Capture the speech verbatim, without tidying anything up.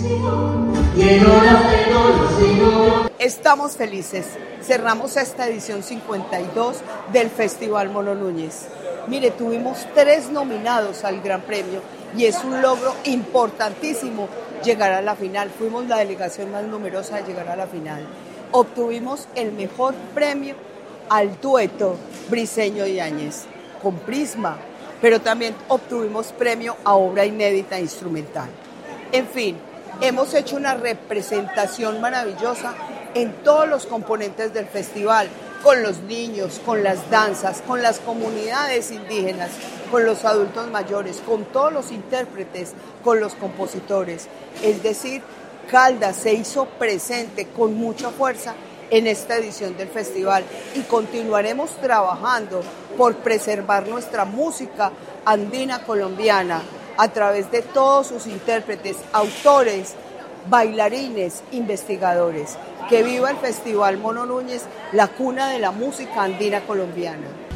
Estamos felices. Cerramos esta edición cincuenta y dos del Festival Mono Núñez. Mire, tuvimos tres nominados al Gran Premio y es un logro importantísimo llegar a la final. Fuimos la delegación más numerosa de llegar a la final. Obtuvimos el mejor premio al dueto Briseño y Áñez con Prisma, pero también obtuvimos premio a obra inédita instrumental. En fin, hemos hecho una representación maravillosa en todos los componentes del festival, con los niños, con las danzas, con las comunidades indígenas, con los adultos mayores, con todos los intérpretes, con los compositores. Es decir, Caldas se hizo presente con mucha fuerza en esta edición del festival y continuaremos trabajando por preservar nuestra música andina colombiana a través de todos sus intérpretes, autores, bailarines, investigadores. Que viva el Festival Mono Núñez, la cuna de la música andina colombiana.